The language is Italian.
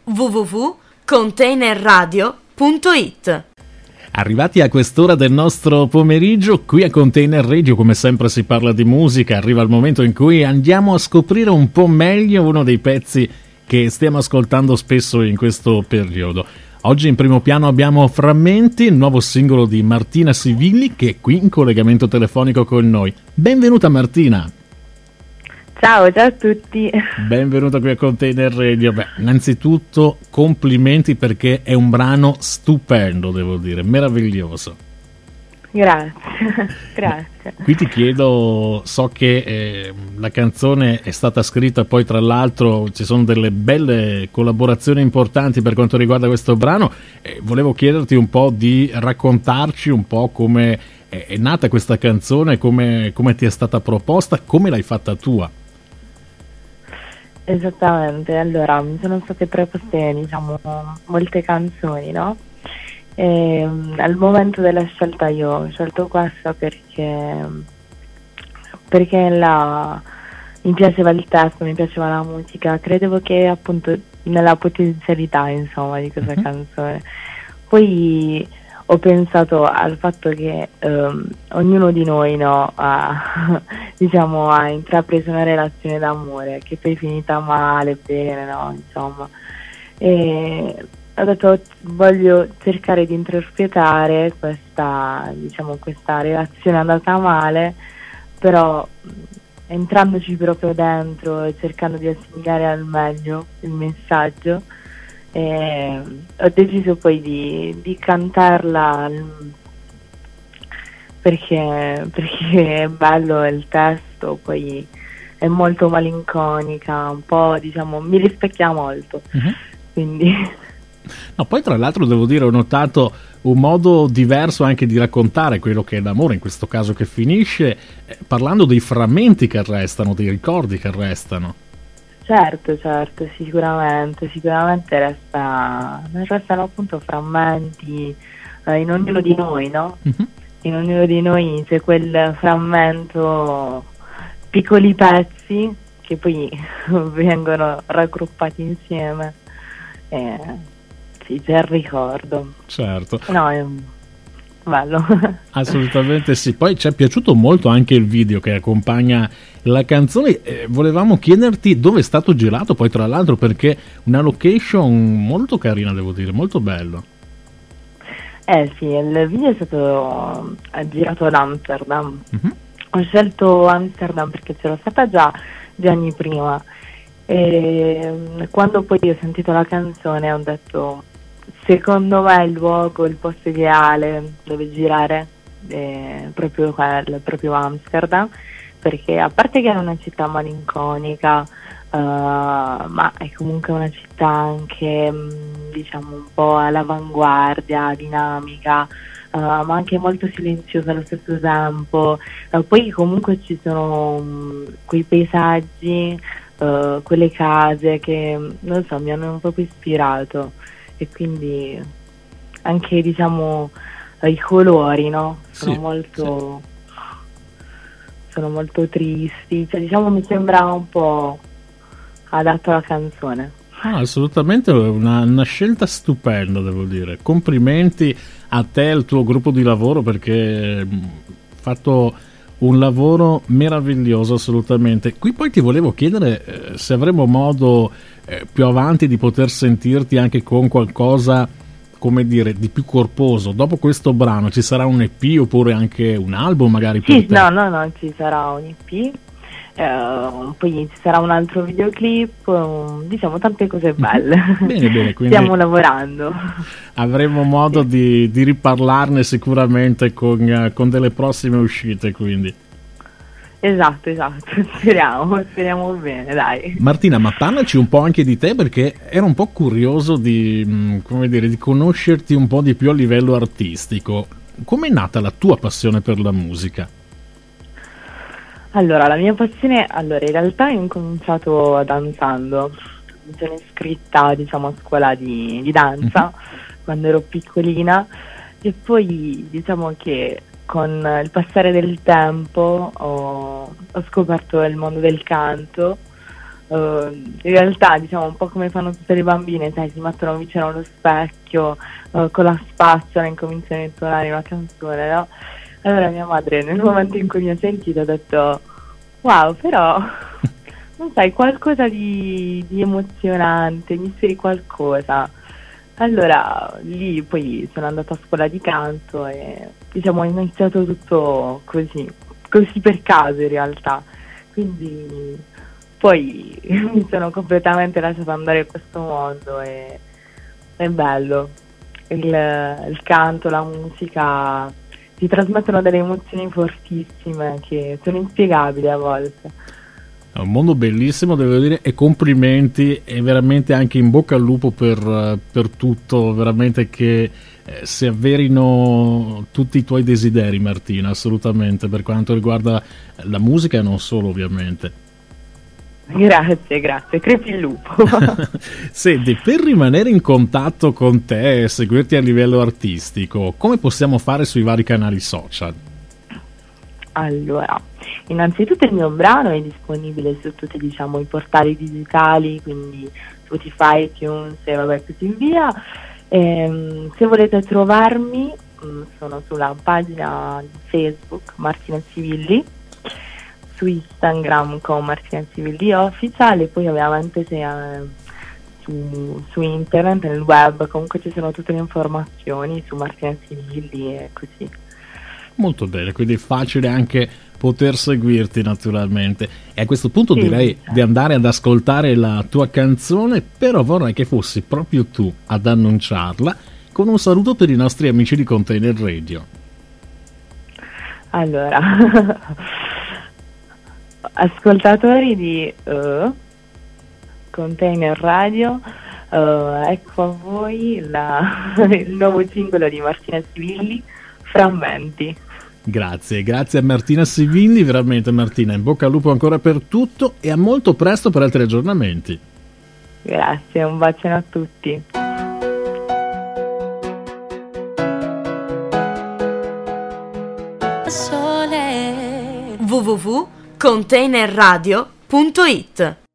www.containerradio.it. Arrivati a quest'ora del nostro pomeriggio, qui a Container Radio, come sempre si parla di musica, arriva il momento in cui andiamo a scoprire un po' meglio uno dei pezzi che stiamo ascoltando spesso in questo periodo. Oggi in primo piano abbiamo Frammenti, il nuovo singolo di Martina Sivilli, che è qui in collegamento telefonico con noi. Benvenuta Martina! Ciao a tutti! Benvenuta qui a Container Radio. Beh, innanzitutto complimenti perché è un brano stupendo, devo dire, meraviglioso. Grazie, grazie. Qui ti chiedo, so che la canzone è stata scritta, poi tra l'altro ci sono delle belle collaborazioni importanti per quanto riguarda questo brano, volevo chiederti un po' di raccontarci un po' come è nata questa canzone, come ti è stata proposta, come l'hai fatta tua. Esattamente, allora mi sono state proposte molte canzoni, no? E, al momento della scelta io ho scelto questa perché mi piaceva il testo, mi piaceva la musica, credevo che appunto nella potenzialità insomma di questa canzone. Poi ho pensato al fatto che ognuno di noi ha intrapreso una relazione d'amore che poi è finita male, bene, no? Insomma. E ho detto voglio cercare di interpretare questa relazione andata male, però entrandoci proprio dentro e cercando di assimilare al meglio il messaggio. Ho deciso poi di cantarla perché è bello il testo, poi è molto malinconica, un po' mi rispecchia molto, quindi... No, poi tra l'altro devo dire ho notato un modo diverso anche di raccontare quello che è l'amore, in questo caso che finisce, parlando dei frammenti che restano, dei ricordi che restano. Certo, sicuramente restano appunto frammenti in ognuno di noi, no? In ognuno di noi c'è quel frammento, piccoli pezzi che poi vengono raggruppati insieme. Sì, c'è il ricordo. Certo. No, è bello. Assolutamente sì. Poi ci è piaciuto molto anche il video che accompagna la canzone. Volevamo chiederti dove è stato girato, poi tra l'altro, perché una location molto carina, devo dire, molto bello. Sì, il video è stato girato ad Amsterdam. Ho scelto Amsterdam perché c'ero stata già 2 anni prima. E quando poi ho sentito la canzone ho detto secondo me il luogo, il posto ideale dove girare è proprio quello, proprio Amsterdam, perché a parte che è una città malinconica, ma è comunque una città anche un po' all'avanguardia, dinamica, ma anche molto silenziosa allo stesso tempo. Poi comunque ci sono quei paesaggi, quelle case che non so, mi hanno proprio ispirato, e quindi anche i colori, no? Sono molto tristi, mi sembra un po' adatto alla canzone. Assolutamente una scelta stupenda, devo dire. Complimenti a te e al tuo gruppo di lavoro, perché fatto un lavoro meraviglioso, assolutamente. Qui poi ti volevo chiedere se avremo modo più avanti di poter sentirti anche con qualcosa, come dire, di più corposo. Dopo questo brano ci sarà un EP oppure anche un album magari per te? No, ci sarà un EP, poi ci sarà un altro videoclip, tante cose belle. Bene, quindi stiamo lavorando. Avremo modo di riparlarne sicuramente con delle prossime uscite, quindi. Esatto, speriamo bene, dai. Martina, ma parlaci un po' anche di te, perché ero un po' curioso di conoscerti un po' di più a livello artistico. Com'è nata la tua passione per la musica? Allora, la mia passione, in realtà ho incominciato danzando. Mi sono iscritta, a scuola di danza quando ero piccolina, e poi che con il passare del tempo ho scoperto il mondo del canto, in realtà diciamo un po' come fanno tutte le bambine, sai, si mettono vicino allo specchio con la spazzola e incominciano a intonare una canzone, no? Allora mia madre nel momento in cui mi ha sentito ha detto wow, però non sai, qualcosa di emozionante, mi sei qualcosa. Allora lì poi sono andata a scuola di canto e diciamo è iniziato tutto così per caso in realtà, quindi poi mi sono completamente lasciata andare in questo mondo e è bello, il canto, la musica ti trasmettono delle emozioni fortissime che sono inspiegabili a volte. È un mondo bellissimo, devo dire, e complimenti, e veramente anche in bocca al lupo per tutto, veramente che si avverino tutti i tuoi desideri, Martina, assolutamente, per quanto riguarda la musica e non solo, ovviamente. Grazie, crepi il lupo. Senti, per rimanere in contatto con te e seguirti a livello artistico, come possiamo fare sui vari canali social? Allora, innanzitutto il mio brano è disponibile su tutti, diciamo, i portali digitali, quindi Spotify, iTunes e vabbè così via. Se volete trovarmi, sono sulla pagina di Facebook Martina Civilli, su Instagram con Martina Civilli Official, e poi ovviamente su internet, nel web, comunque ci sono tutte le informazioni su Martina Civilli e così. Molto bene, quindi è facile anche poter seguirti naturalmente. E a questo punto sì, direi certo, di andare ad ascoltare la tua canzone, però vorrei che fossi proprio tu ad annunciarla con un saluto per i nostri amici di Container Radio. Allora, ascoltatori di Container Radio, ecco a voi il nuovo singolo di Martina Civilli, Frammenti. Grazie a Martina Civilli, veramente Martina, in bocca al lupo ancora per tutto e a molto presto per altri aggiornamenti. Grazie, un bacione a tutti. www.containerradio.it